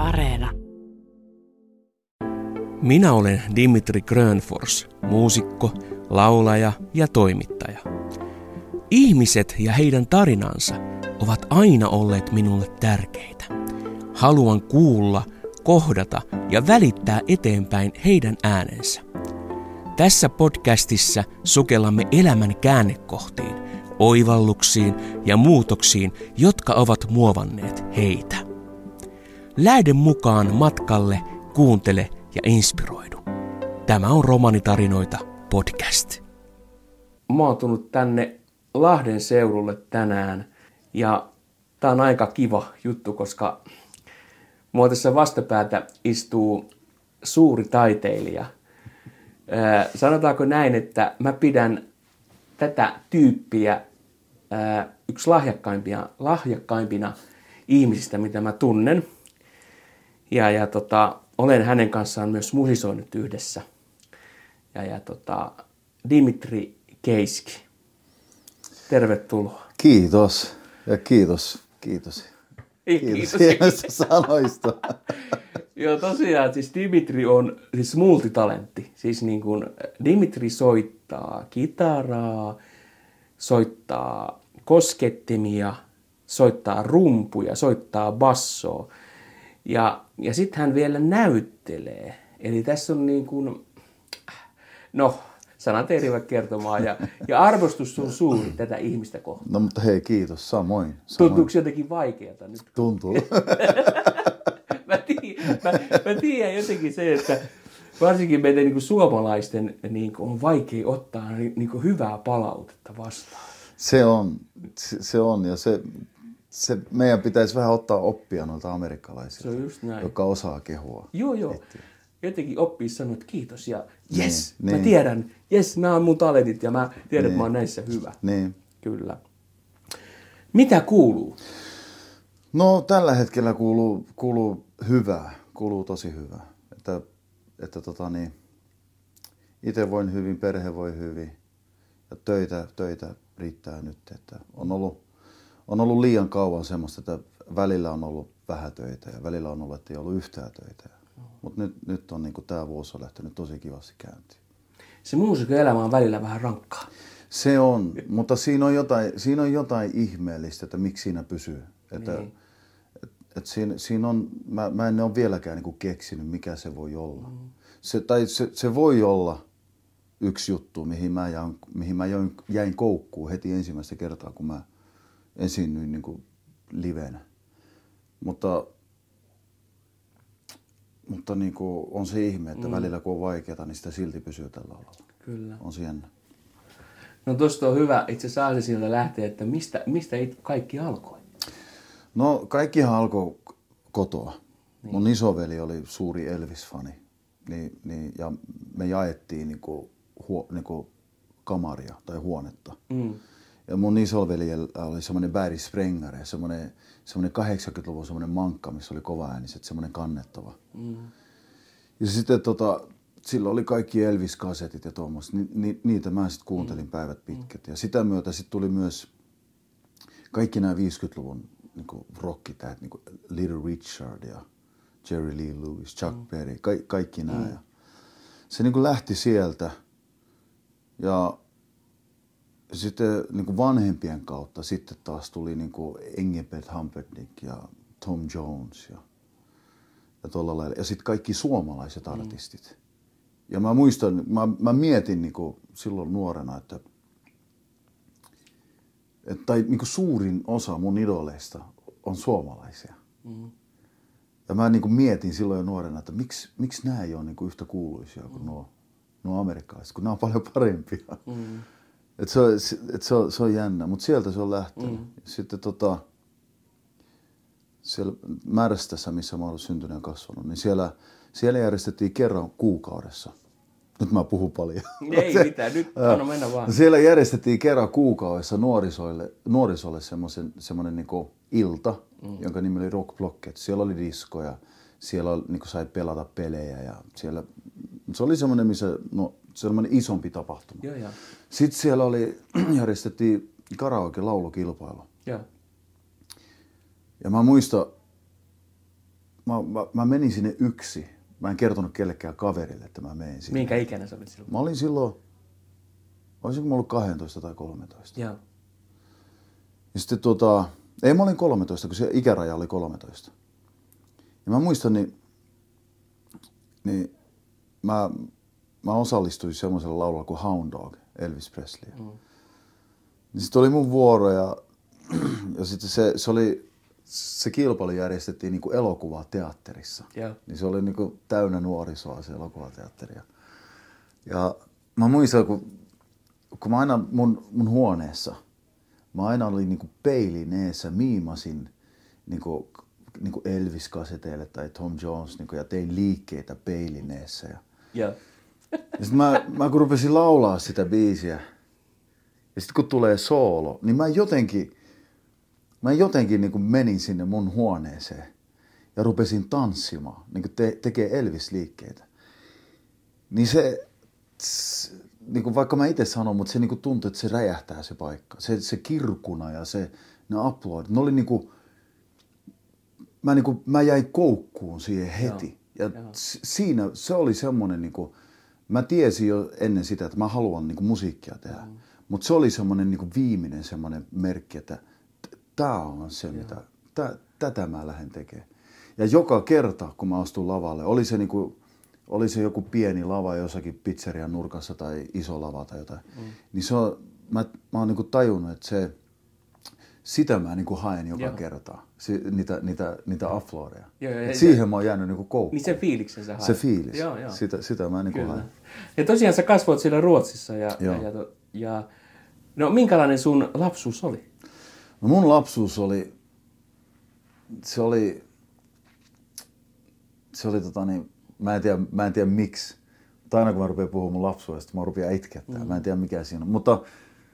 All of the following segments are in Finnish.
Areena. Minä olen Dimitri Grönfors, muusikko, laulaja ja toimittaja. Ihmiset ja heidän tarinansa ovat aina olleet minulle tärkeitä. Haluan kuulla, kohdata ja välittää eteenpäin heidän äänensä. Tässä podcastissa sukellamme elämän käännekohtiin, oivalluksiin ja muutoksiin, jotka ovat muovanneet heitä. Lähde mukaan matkalle, kuuntele ja inspiroidu. Tämä on Romanitarinoita podcast. Mä oon tullut tänne Lahden seudulle tänään ja tää on aika kiva juttu, koska mua tässä vastapäätä istuu suuri taiteilija. Sanotaanko näin, että mä pidän tätä tyyppiä yksi lahjakkaimpina ihmisistä, mitä mä tunnen. Ja olen hänen kanssaan myös musisoinut yhdessä. Dimitri Keiski, tervetuloa. Kiitos ja kiitos. Kiitos hienoista sanoista. Joo, tosiaan siis Dimitri on siis multitalentti. Siis niin kuin Dimitri soittaa kitaraa, soittaa koskettimia, soittaa rumpuja, soittaa bassoa. Ja sitten hän vielä näyttelee. Eli tässä on niin kuin, sanat eivät kertomaan ja arvostus on suuri tätä ihmistä kohtaan. No mutta hei, kiitos, samoin. Tuntuuko jotenkin vaikeata nyt? Tuntuu. Mä tiedän jotenkin se, että varsinkin meidän niin kuin suomalaisten niin kuin on vaikea ottaa niin kuin hyvää palautetta vastaan. Se on ja se meidän pitäisi vähän ottaa oppia noilta amerikkalaisilta, joka osaa kehua. Joo. Jotenkin oppii sanoa, että kiitos ja jes, mä tiedän, jes, nämä on mun talentit ja mä tiedän, että mä oon näissä hyvä. Niin. Kyllä. Mitä kuuluu? No tällä hetkellä kuuluu hyvää, kuuluu tosi hyvää. Että itse voin hyvin, perhe voi hyvin ja töitä riittää nyt. Että on ollut liian kauan semmoista, että välillä on ollut vähän töitä ja välillä on ollut, että ei ollut yhtään töitä. Mutta nyt on niinku tämä vuosi on lähtenyt tosi kivasti käyntiin. Se muusikon elämä on välillä vähän rankkaa. Se on, mutta siinä on jotain ihmeellistä, että miksi siinä pysyy. Siinä on, mä en ole vieläkään niinku keksinyt, mikä se voi olla. Se voi olla yksi juttu, mihin mä jäin koukkuun heti ensimmäistä kertaa, kun mä esiinnyin niinku livenä. Mutta niinku on se ihme, että välillä kun on vaikeata, niin sitä silti pysyy tällä alalla. Kyllä. On se jännä. No tosta on hyvä itse asiassa siltä lähteä, että mistä kaikki alkoi? No kaikkihan alkoi kotoa. Niin. Mun isoveli oli suuri Elvis-fani ja me jaettiin niinku kamaria tai huonetta. Ja mun isoveljellä oli semmoinen Barry Springer ja semmoinen 80-luvun semmoinen mankka, missä oli kovaääniset, semmoinen kannettava. Ja sitten silloin oli kaikki Elvis-kasetit ja tuommoista. Niitä mä sitten kuuntelin päivät pitkät. Ja sitä myötä sitten tuli myös kaikki nämä 50-luvun niinku rockitäät, niinku Little Richard ja Jerry Lee Lewis, Chuck Berry, kaikki nämä. Ja se niinku lähti sieltä ja sitten niinku vanhempien kautta sitten taas tuli niinku Engelbert Humperdinck ja Tom Jones ja tuolla lailla. Ja sitten kaikki suomalaiset artistit. Ja mä muistan, mä mietin niinku silloin nuorena, että niinku suurin osa mun idoleista on suomalaisia. Ja mä niinku mietin silloin jo nuorena, että miksi nämä ei ole niinku yhtä kuuluisia kuin nuo amerikkalaiset, kun nämä on paljon parempia. Se on jännä, mutta sieltä se on lähtenyt. Sitten siellä Märstässä, missä mä olen syntynyt ja kasvanut, niin siellä järjestettiin kerran kuukaudessa. Nyt mä puhun paljon. Ei mitään, nyt anna mennä vaan. Siellä järjestettiin kerran kuukaudessa nuorisolle semmoinen niinku ilta, jonka nimi oli Rock Blocket. Siellä oli diskoja, siellä niinku sai pelata pelejä ja siellä se oli semmoinen isompi tapahtuma. Joo. Sitten siellä järjestettiin karaoke-laulukilpailu. Joo. Ja mä muistan, mä menin sinne yksi. Mä en kertonut kellekään kaverille, että mä menen sinne. Minkä ikäinen sä olit silloin? Mä olin silloin, olisinko mä ollut 12 tai 13. Joo. Ja sitten ei mä olin 13, kun se ikäraja oli 13. Ja mä muistan, niin mä osallistuin semmoisella laululla kuin Hound Dog, Elvis Presley. Niin sitten oli mun vuoro ja sitten se kilpailu järjestettiin niin kuin elokuvateatterissa. Yeah. Niin se oli niin kuin täynnä nuorisoa se elokuvateatteri. Ja mä muistan, kun mä aina mun huoneessa, mä aina olin niin kuin peilin eessä, miimasin niin kuin Elvis-kaseteille tai Tom Jones niin kuin, ja tein liikkeitä peilin eessä. Yeah. Ja sitten mä kun rupesin laulaa sitä biisiä, ja sitten kun tulee soolo, niin mä jotenkin niin kuin menin sinne mun huoneeseen ja rupesin tanssimaan, niin kuin tekee Elvis-liikkeitä. Niin se niin kuin vaikka mä itse sanon, mutta se niin kuin tuntui, että se räjähtää se paikka. Se kirkuna ja ne uploadit, ne oli niin kuin, mä jäin koukkuun siihen heti. Ja siinä se oli semmoinen, niin kuin, mä tiesin jo ennen sitä, että mä haluan niin kuin musiikkia tehdä. Mutta se oli semmoinen niin kuin viimeinen semmoinen merkki, että tää on se, tätä mä lähden tekemään. Ja joka kerta, kun mä astun lavalle, oli se joku pieni lava jossakin pizzerian nurkassa tai iso lava tai jotain, niin mä oon niin kuin tajunnut, että sitä mä niin kuin haen joka kerta, niitä uploadeja. Siihen mä oon jäänyt niin kuin koukkuun. Niin sen fiiliksen sä haet. Se fiilis, sitä mä niin kuin haen. Ja tosiaan sä kasvoit siellä Ruotsissa ja no minkälainen sun lapsuus oli? No mun lapsuus oli mä en tiedä miksi. Mutta aina kun mä rupean puhumaan mun lapsuudesta, mä rupean itkettää. Mä en tiedä mikä siinä on. Mutta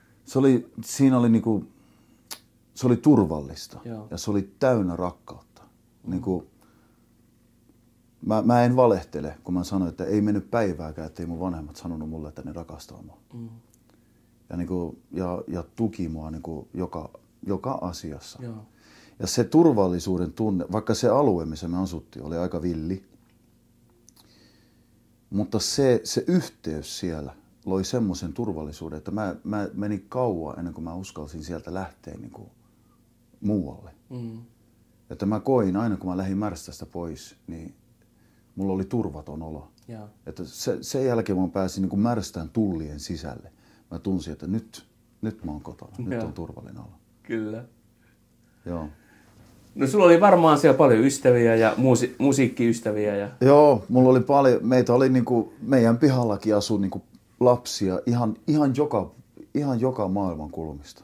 se oli turvallista. Joo. Ja se oli täynnä rakkautta. Niin mä en valehtele, kun mä sanoin, että ei mennyt päivääkään, ettei mun vanhemmat sanonut mulle, että ne rakastaa mua. Ja tuki mua niin kuin joka asiassa. Joo. Ja se turvallisuuden tunne, vaikka se alue, missä me asuttiin, oli aika villi, mutta se yhteys siellä loi semmoisen turvallisuuden, että mä menin kauan ennen kuin mä uskalsin sieltä lähteä niin kuin muualle. Että mä koin aina, kun mä lähdin Märstästä pois, niin mulla oli turvaton olo. Ja. Että sen jälkeen mä pääsin niin kuin Märstään tullien sisälle. Mä tunsin, että nyt mä oon kotona, nyt on turvallinen olo. Kyllä. Joo. No sulla oli varmaan siellä paljon ystäviä ja musiikkiystäviä. Joo, mulla oli paljon. Meitä oli niinku, meidän pihallakin asui niinku lapsia ihan joka maailman kulmista.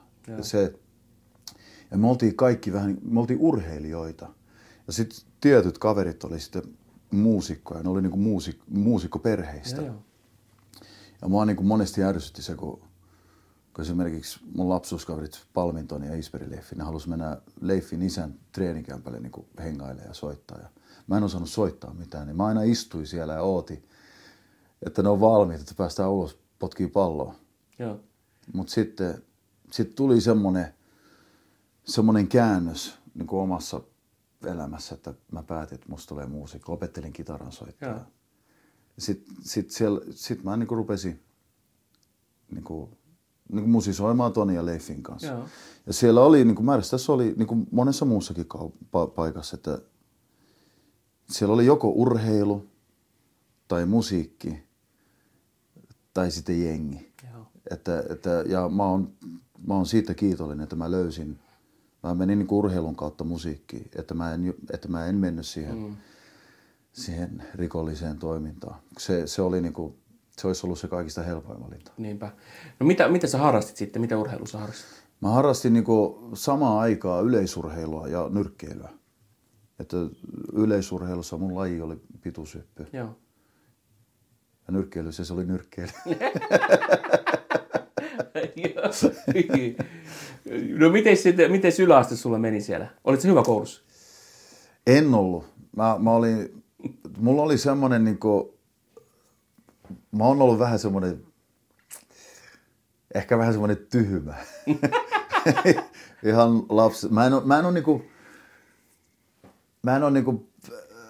Ja me oltiin kaikki me oltiin urheilijoita. Ja sitten tietyt kaverit oli sitten muusikkoja, ne oli niinku muusikkoperheistä. Ja mua niinku monesti ärsytti se, kun esimerkiksi mun lapsuuskaverit Palminton ja Isberg Leiffi, ne halusi mennä Leiffin isän treenikämpälle niin hengailemaan ja soittaa. Ja mä en osannut soittaa mitään, niin mä aina istuin siellä ja ootin, että ne on valmiit, että päästään ulos potkii palloa. Mutta sitten tuli semmoinen käännös niin kuin omassa elämässä, että mä päätin, että musta tulee muusikko. Opettelin kitaran soittaa. Sitten mä niin kuin rupesin niin kuin musisoimaan Toni ja Leifin kanssa. Joo. Ja siellä oli, niin kuin Märstässä oli, niin kuin monessa muussakin paikassa, että siellä oli joko urheilu tai musiikki tai sitten jengi. Ja mä oon siitä kiitollinen, että mä menin niin kuin urheilun kautta musiikkiin, että mä en mennyt siihen rikolliseen toimintaan. Se oli niin kuin, se olisi ollut se kaikista helpoin valinta. Niinpä. No mitä sä harrastit sitten? Mitä urheilua sä harrastit? Mä harrastin niinku samaan aikaan yleisurheilua ja nyrkkeilyä. Että yleisurheilussa mun laji oli pituushyppy. Joo. Ja nyrkkeilyssä se oli nyrkkeily. No miten yläaste sulla meni siellä? Olitko sä hyvä koulussa? En ollut. Mulla oli semmoinen niinku, mä oon ollut vähän semmoinen, ehkä vähän semmoinen tyhmä. Ihan lapsi. Mä en ole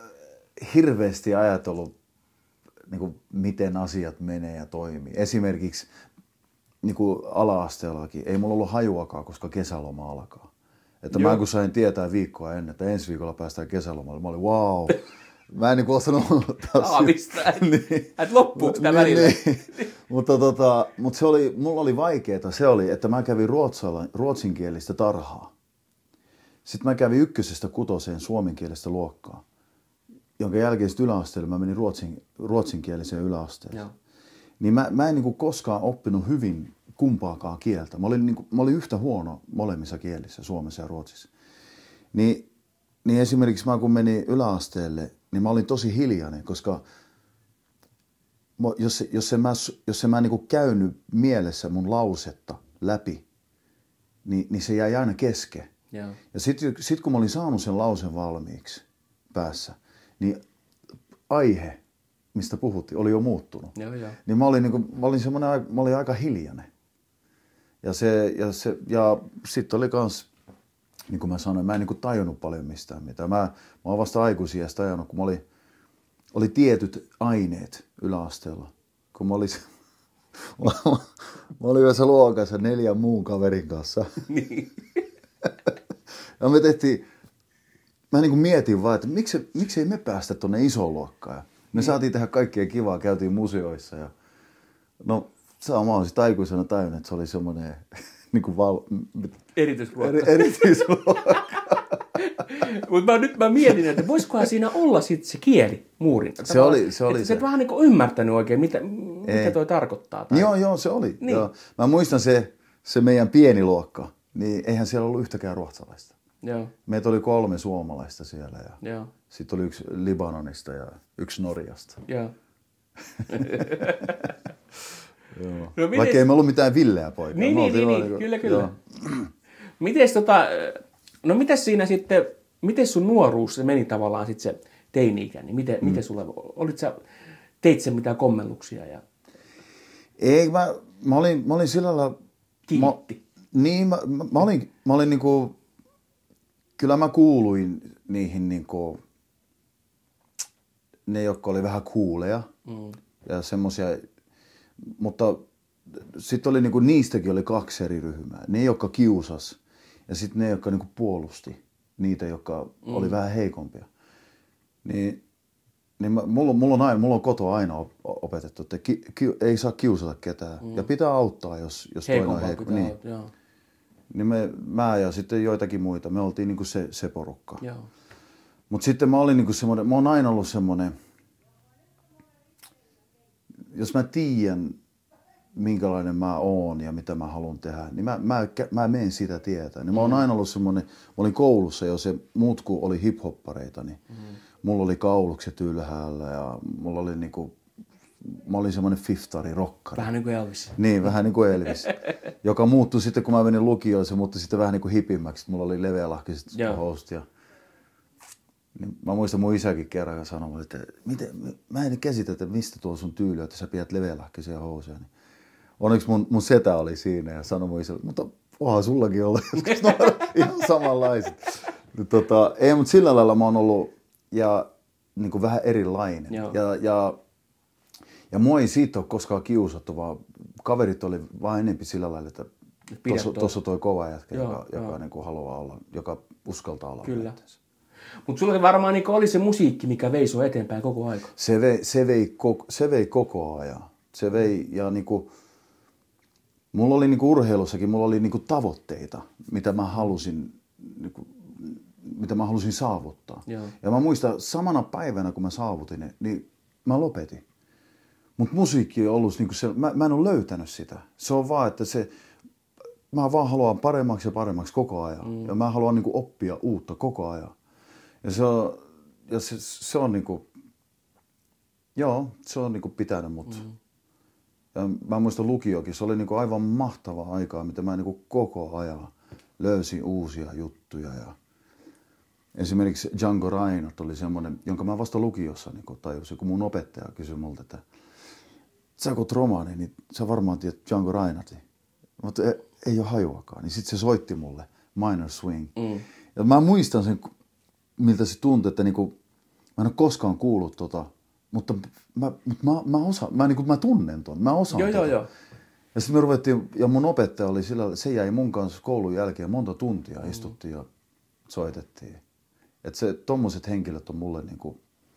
hirveästi ajatellut, niin kuin, miten asiat menee ja toimii. Esimerkiksi niin kuin ala-asteellakin ei mulla ollut hajuakaan, koska kesäloma alkaa. Että mä kun sain tietää viikkoa ennen, että ensi viikolla päästään kesälomalle, mä olin wow. Mä en niin kuin osannut aavista, että loppuuko tämä välillä. Mutta mulla oli vaikeaa, se oli, että mä kävin ruotsinkielistä tarhaa. Sitten mä kävin 1–6 suomenkielistä luokkaa, jonka jälkeen yläasteella mä menin ruotsinkieliseen yläasteeseen. Niin mä en niin kuin koskaan oppinut hyvin kumpaakaan kieltä. Mä olin yhtä huono molemmissa kielissä, suomessa ja ruotsissa. Niin esimerkiksi mä kun menin yläasteelle, niin mä olin tosi hiljainen, koska jos en mä niin kuin käynyt mielessä mun lausetta läpi, niin se jäi aina kesken. Ja sit kun mä olin saanut sen lausen valmiiksi päässä, niin aihe, mistä puhuttiin, oli jo muuttunut. Niin mä olin aika hiljainen. Ja sitten oli kans, niin kuin mä sanoin, mä en niin kuin tajunnut paljon mistään mitään. Mä oon vasta aikuisiästä tajunnut, kun oli tietyt aineet yläasteella. Kun mä olin yhdessä luokassa 4 muun kaverin kanssa. Niin. Ja mä niin kuin mietin vaan, että miksei me päästä tonne isoon luokkaan. Me saatiin tehdä kaikkea kivaa, käytiin museoissa ja no mä oon sitten aikuisena tajunnut, että se oli semmoinen niin kuin erityisluokka. Mutta nyt mä mietin, että voisikohan siinä olla sitten se kielimuuri. Se oli. Se et vähän niin kuin ymmärtänyt oikein, mitä toi tarkoittaa. Tai... Joo, se oli. Niin. Joo. Mä muistan se meidän pieni luokka, niin eihän siellä ollut yhtäkään ruotsalaista. Joo. Meitä oli 3 suomalaista siellä ja sitten oli 1 Libanonista ja 1 Norjasta. Joo. Joo. No, vaikka ei me ollut mitään villeä poikaa. Niin, kyllä. Mites siinä sitten, miten sun nuoruus se meni tavallaan sitten se teini-ikä, niin miten sulle, teit sä mitään kommelluksia? Ja... Ei, mä olin sillä lailla... Kiitti. Mä olin niinku, kyllä mä kuuluin niihin niinku, ne jotka oli vähän cooleja ja semmosia, mutta sitten oli niinku, niistäkin oli 2 eri ryhmää. Ne, jotka kiusas ja sitten ne, jotka niinku puolusti niitä, jotka oli vähän heikompia. Niin mulla on kotoa aina opetettu, että ei saa kiusata ketään ja pitää auttaa, jos toinen on heikko. Niin mä ja sitten joitakin muita, me oltiin niinku se porukka. Mutta sitten mä olin niinku semmoinen, mä oon aina ollut semmoinen, jos mä tiedän minkälainen mä oon ja mitä mä haluan tehdä, niin mä menen sitä tietää. Niin mä oon aina ollut semmoinen, mä olin koulussa jo se, muut kun oli hiphoppareita, niin mulla oli kaulukset ylhäällä ja mulla oli niinku, mä olin semmoinen fiftari, rokkari. Vähän niin kuin Elvis. Niin, vähän niin kuin Elvis. Joka muuttui sitten, kun mä menin lukioon, se muuttui sitten vähän niin kuin hipimmäksi. Mulla oli leveälahkiset housut ja... Niin mä muistan mun isäkin kerran sanomaan, että mä en käsitä, että mistä tuo sun tyyli, että sä pidät leveälahkisia housuja. Niin onneksi mun setä oli siinä ja sanoi mun isälle, mutta onhan sullakin ollut joskus ihan samanlaiset. Ei, mutta sillä lailla mä oon ollut ja niin kuin vähän erilainen. Ja mua ei siitä ole koskaan kiusattu, vaan kaverit oli vaan enempi sillä lailla, että tuossa toi kova jätkä, joka niin kuin haluaa olla, joka uskaltaa olla. Kyllä. Mutta sulla varmaan niin oli se musiikki, mikä vei sua eteenpäin koko ajan. Se vei koko ajan. Se vei ja niinku, mulla oli niinku urheilussakin, mulla oli niinku tavoitteita, mitä mä halusin saavuttaa. Joo. Ja mä muistan samana päivänä, kun mä saavutin ne, niin mä lopetin. Mutta musiikki on ollut niinku se, mä en ole löytänyt sitä. Se on vaan, että mä vaan haluan paremmaksi ja paremmaksi koko ajan. Ja mä haluan niinku oppia uutta koko ajan. Ja se on niinku, se on niinku pitänyt mut. Ja mä muistan lukiokin, se oli niinku aivan mahtavaa aikaa, mitä mä niinku koko ajan löysin uusia juttuja. Ja esimerkiksi Django Reinhardt oli semmoinen, jonka mä vasta lukiossa niinku tajusin, kun mun opettaja kysyi multa, että sä kun romaani, niin sä varmaan tiedät Django Reinhardtin. Mutta ei ole hajuakaan. Niin sit se soitti mulle Minor Swing. Ja mä muistan sen, miltä se tuntui, että niinku, Mä en ole koskaan kuullut mutta mä tunnen ton, mä osaan Joo. Ja sitten me ruvettiin, ja mun opettaja oli sillä, se jäi mun kanssa koulun jälkeen monta tuntia, istuttiin ja soitettiin. Että tommoset henkilöt on mulle niinku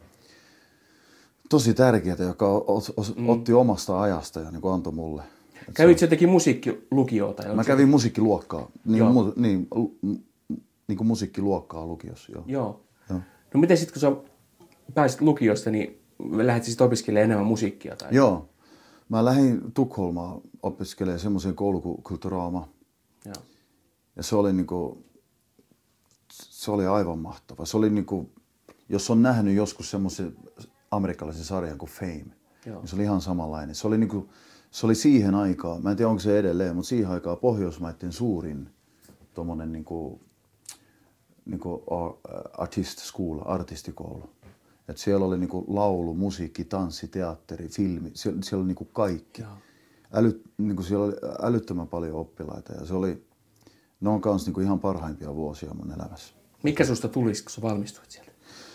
tosi tärkeitä, joka otti omasta ajasta ja niinku antoi mulle. Kävit jotenkin musiikkilukioita? Mä kävin musiikkiluokkaa, niin kuin musiikkiluokkaa lukiossa. Joo. No miten sitten, kun sä pääsit lukiosta, niin lähdit siis opiskelemaan enemmän musiikkia? Tai? Joo. Mä lähdin Tukholmaan opiskelemaan semmoisen koulun kuin Kulturaama. Joo. Ja se oli se oli aivan mahtava. Se oli jos on nähnyt joskus semmoisen amerikkalaisen sarjan kuin Fame, niin se oli ihan samanlainen. Se oli siihen aikaan, mä en tiedä onko se edelleen, mutta siihen aikaan Pohjoismaiden suurin tommonen artist school, artistikoulu. Et siellä oli laulu, musiikki, tanssi, teatteri, filmi, siellä oli kaikki. Siellä oli älyttömän paljon oppilaita ja ne on kans ihan parhaimpia vuosia mun elämässä. Mikä susta tulisi, kun sä valmistuit sieltä?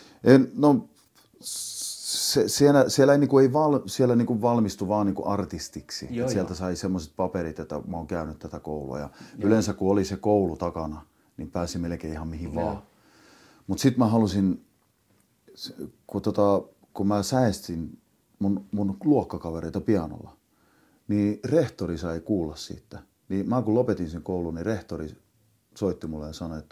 Siellä ei valmistu vaan artistiksi. Sieltä sai semmoiset paperit, että mä oon käynyt tätä koulua. Ja yleensä kun oli se koulu takana, niin pääsi melkein ihan mihin vaan. Mutta sitten mä halusin, kun mä säestin mun luokkakavereita pianolla, niin rehtori sai kuulla siitä. Niin mä kun lopetin sen koulun, niin rehtori soitti mulle ja sanoi,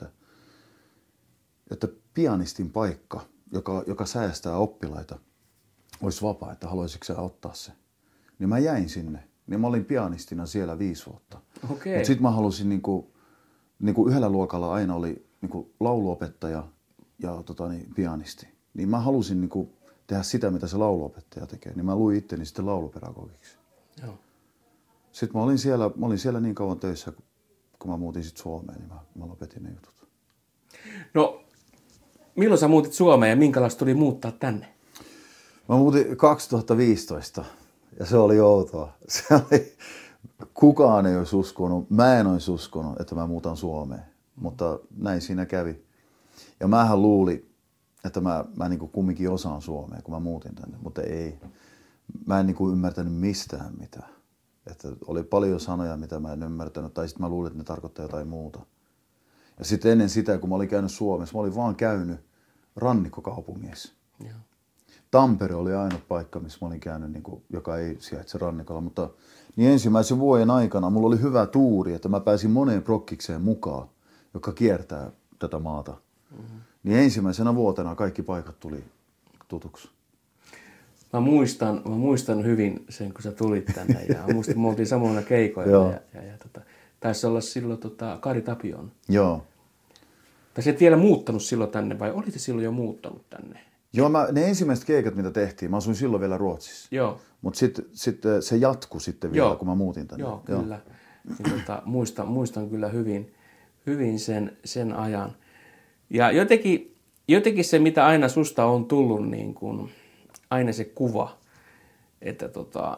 että pianistin paikka, joka säästää oppilaita, olisi vapaa, että haluaisitko sä ottaa se. Niin mä jäin sinne. Niin mä olin pianistina siellä 5 vuotta. Mutta sitten mä halusin, yhdellä luokalla aina oli lauluopettaja ja pianisti. Niin mä halusin tehdä sitä, mitä se lauluopettaja tekee. Niin mä luin itteni sitten laulupedagogiksi. Joo. Sitten mä olin siellä niin kauan töissä, kun mä muutin sitten Suomeen, niin mä lopetin ne jutut. No, milloin sä muutit Suomeen ja minkälaista tuli muuttaa tänne? Mä muutin 2015 ja se oli outoa. Kukaan ei olisi uskonut, mä en olisi uskonut, että mä muutan Suomeen, mutta näin siinä kävi. Ja mähän luulin, että mä kumminkin osaan Suomea, kun mä muutin tänne, mutta ei. Mä en ymmärtänyt mistään mitään. Että oli paljon sanoja, mitä mä en ymmärtänyt, tai sitten mä luulin, että ne tarkoittaa jotain muuta. Ja sitten ennen sitä, kun mä olin käynyt Suomessa, mä olin vaan käynyt rannikkokaupungeissa. Joo. Tampere oli ainoa paikka, missä mä olin käynyt, joka ei sijaitse rannikolla. Mutta niin ensimmäisen vuoden aikana mulla oli hyvä tuuri, että mä pääsin moneen prokkikseen mukaan, joka kiertää tätä maata. Mm-hmm. Niin ensimmäisenä vuotena kaikki paikat tuli tutuksi. Mä muistan hyvin sen, kun sä tulit tänne ja muistin, me oltiin samoina keikoilla ja taisi olla silloin Kari Tapion. Joo. Tai sä et vielä muuttanut silloin tänne vai olit silloin jo muuttanut tänne? Joo, ne ensimmäiset keikat, mitä tehtiin, mä asuin silloin vielä Ruotsissa. Joo. Mutta sitten se jatkui sitten vielä, kun mä muutin tänne. Joo, kyllä. Niin, muistan kyllä hyvin sen ajan. Ja jotenkin se, mitä aina susta on tullut, niin kuin, aina se kuva, että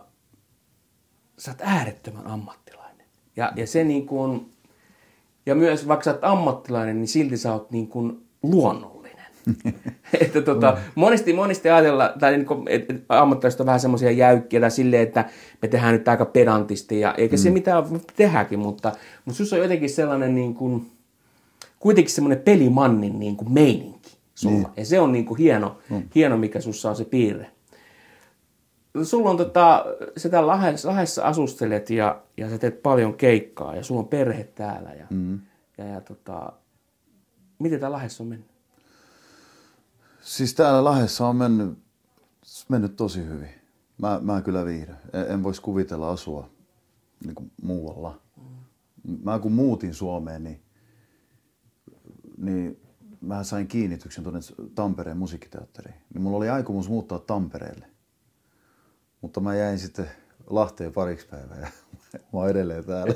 sä oot äärettömän ammattilainen. Ja se niin kuin, ja myös vaikka sä oot ammattilainen, niin silti sä oot niin kuin luonnollinen. Että monesti ajatella, tai niin kuin, ammattilaiset on vähän semmoisia jäykkiä tai silleen, että me tehdään nyt aika pedantisti, ja eikä se mitään tehdäkin, mutta sussa on jotenkin sellainen niin kuin, kuitenkin semmoinen pelimannin niin kuin meininki sulla. Ja se on niin kuin hieno, mikä sussa on se piirre. Sulla on sä täällä Lahdessa asustelet ja sä teet paljon keikkaa ja sulla on perhe täällä. Ja miten täällä Lahdessa on mennyt? Siis täällä Lahdessa on mennyt tosi hyvin. Mä kyllä viihdyn. En voisi kuvitella asua niin kuin muualla. Mä kun muutin Suomeen, niin mä sain kiinnityksen tuonne Tampereen musiikkiteatteriin. Niin mulla oli aikomus muuttaa Tampereelle. Mutta mä jäin sitten Lahteen pariksi päivää ja mä oon edelleen täällä.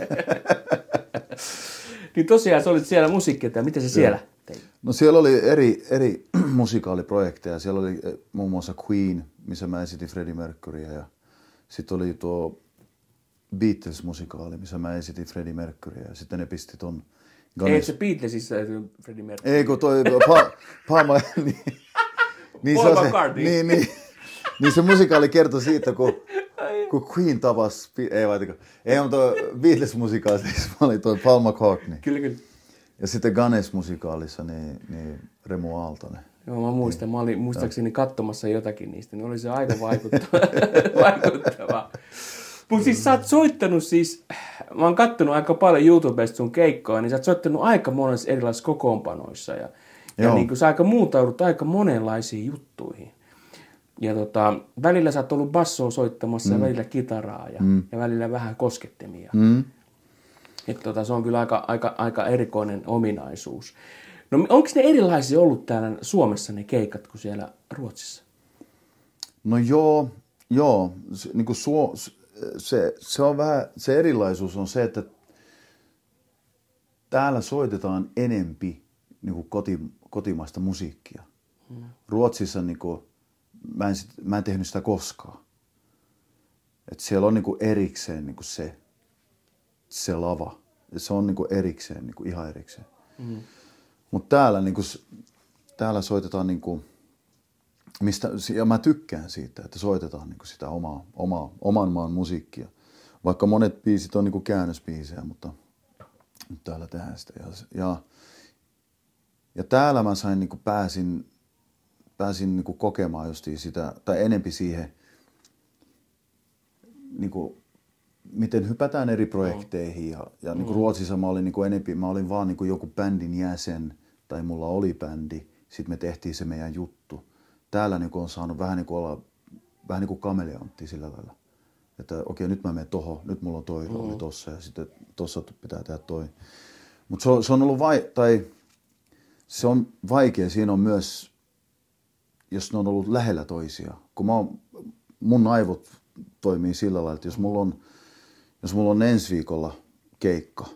Niin tosiaan sä olit siellä musiikkia, miten se siellä teit? No siellä oli eri musikaaliprojekteja. Siellä oli muun muassa Queen, missä mä esitin Freddie Mercurya. Ja sitten oli tuo Beatles-musikaali, missä mä esitin Freddie Mercurya. Ja sitten ne pisti ton... Ei se Beatlesissa Freddie Mercury. Ei kun toi... Paul McCartney. Niin se musikaali kertoi siitä, kun Queen tapas, ei mutta Beatles-musikaali, siis mä olin toi Paul McCartney. Kyllä. Ja sitten Ganesh-musikaalissa, niin Remu Aaltonen. Joo, mä muistan. Mä olin muistaakseni katsomassa jotakin niistä, niin oli se aika vaikuttavaa. Mutta siis sä oot soittanut mä oon kattonut aika paljon YouTubesta sun keikkoa, niin sä oot soittanut aika monessa erilaisissa kokoonpanoissa. Ja niin kuin sä aika muutaudut aika monenlaisiin juttuihin. Ja välillä sä oot ollut bassoa soittamassa ja välillä kitaraa ja välillä vähän koskettimia. Että se on kyllä aika erikoinen ominaisuus. No onko ne erilaisia ollut täällä Suomessa ne keikat kuin siellä Ruotsissa? No joo. Niin kuin se on vähän, se erilaisuus on se, että täällä soitetaan enempi niin kuin kotimaista musiikkia. Ruotsissa niin kuin, mä en tehnyt sitä koskaan. Et siellä on niin kuin erikseen niin kuin se lava. Se on niin kuin erikseen, niin kuin ihan erikseen. Mutta täällä, niin kuin, täällä soitetaan, niin kuin, ja mä tykkään siitä, että soitetaan niin kuin sitä oman maan musiikkia. Vaikka monet biisit on niin kuin käännösbiisejä, mutta täällä tehdään sitä. Ja täällä mä sain, niin kuin pääsin niin kuin kokemaan justiin sitä, tai enempi siihen, niin kuin, miten hypätään eri projekteihin. Ja niin kuin Ruotsissa mä olin niin kuin enempi, mä olin vaan niin kuin joku bändin jäsen, tai mulla oli bändi, sitten me tehtiin se meidän juttu. Täällä niin kuin on saanut vähän niin kuin olla vähän niin kuin kameleontti sillä lailla. Että okei, nyt mä menen tohon, nyt mulla on toi rooli tossa ja sitten tossa pitää tehdä toi. Mutta se on ollut se on vaikea, siinä on myös, jos ne on ollut lähellä toisia. Kun mun aivot toimii sillä lailla, että jos mulla on ensi viikolla keikka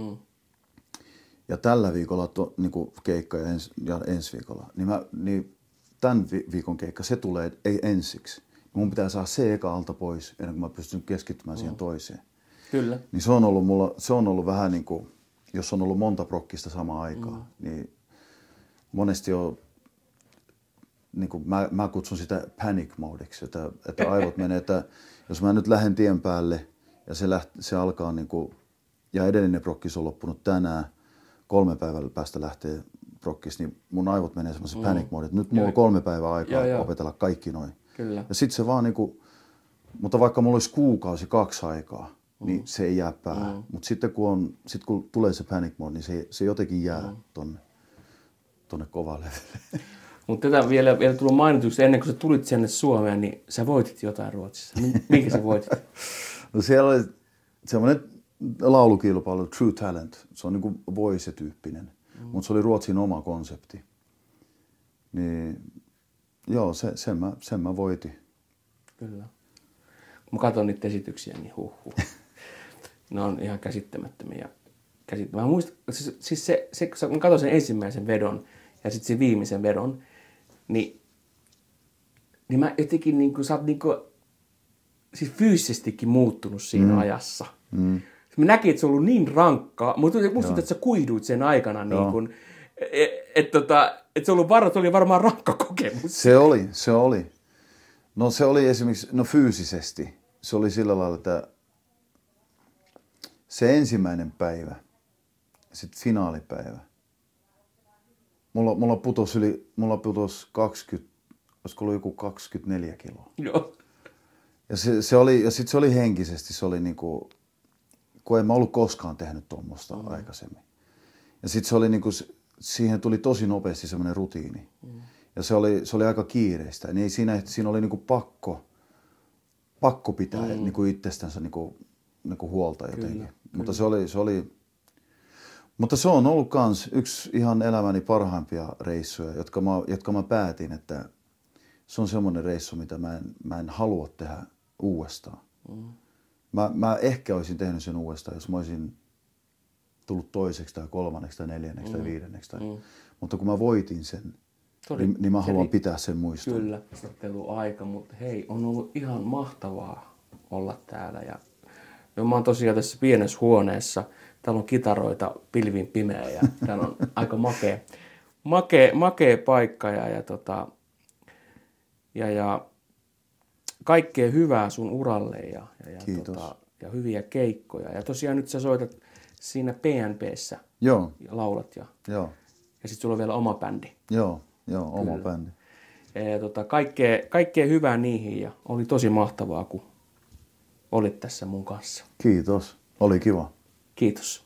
ja tällä viikolla niinku keikka ja ensi viikolla, niin tämän viikon keikka, se tulee ei ensiksi. Mun pitää saada se eka alta pois, ennen kuin mä pystyn keskittymään siihen toiseen. Kyllä. Niin se on ollut vähän niin kuin, jos on ollut monta prokkista samaan aikaan, niin monesti on, niin kuin mä kutsun sitä panic modeksi, että aivot menee, että jos mä nyt lähden tien päälle ja se alkaa niin kuin, ja edellinen prokkis on loppunut tänään, 3 päivän päästä lähtee prokkis, niin mun aivot menee semmoisen panic mode, että nyt mulla on 3 päivää aikaa opetella kaikki noin. Kyllä. Ja sit se vaan niinku, mutta vaikka mulla olisi kuukausi 2 aikaa, niin se ei jää päähän. Mutta sitten kun tulee se panic mode, niin se jotenkin jää tonne kovalle. Mutta tätä vielä tullut mainituksi, ennen kuin sä tulit tänne Suomeen, niin sä voitit jotain Ruotsissa. Minkä sä voitit? No siellä oli semmoinen laulukilpailu, True Talent. Se on niinku Voice-tyyppinen, mutta se oli Ruotsin oma konsepti. Niin joo, sen mä voitin. Kyllä. Kun mä katson niitä esityksiä, niin ne on ihan käsittämättömiä. Mä muistan, siis se kun mä katson sen ensimmäisen vedon ja sitten sen viimeisen vedon, niin mä jotenkin niin kuin, sä oot niin kuin, siis fyysisestikin muuttunut siinä ajassa. Mä näkin, että se on ollut niin rankkaa, mutta musta tuntuu, että sä kuihduit sen aikana, niin kuin, että se oli varmaan rankka kokemus. Se oli. No se oli esimerkiksi, fyysisesti. Se oli sillä lailla, että se ensimmäinen päivä, sitten finaalipäivä. Mulla putosi 20, olisiko ollut joku 24 kiloa. Joo. Ja sitten se oli henkisesti, se oli niinku, kun en mä ollut koskaan tehnyt tuommoista aikaisemmin. Ja sitten se oli niinku, siihen tuli tosi nopeasti semmoinen rutiini. Ja se oli aika kiireistä. Niin siinä oli niinku pakko pitää niinku itsestänsä niinku huolta jotenkin. Kyllä. Mutta mutta se on ollut kans yksi ihan elämäni parhaimpia reissuja, jotka mä päätin, että se on semmoinen reissu, mitä mä en halua tehdä uudestaan. Mä ehkä olisin tehnyt sen uudestaan, jos mä olisin tullut 2. tai 3. tai 4. tai 5. Mutta kun mä voitin sen, niin mä haluan pitää sen muiston. Kyllä, aika, mutta hei, on ollut ihan mahtavaa olla täällä. Ja mä oon tosiaan tässä pienessä huoneessa. Täällä on kitaroita pilvin pimeä ja täällä on aika makea paikka. Ja kaikkea hyvää sun uralle ja Kiitos. ja hyviä keikkoja. Ja tosiaan nyt sä soitat siinä PNP:ssä Joo, ja laulat ja joo, sitten sulla on vielä oma bändi. joo, oma bändi. Ja kaikkea hyvää niihin ja oli tosi mahtavaa, kun olit tässä mun kanssa. Kiitos, oli kiva. Kiitos.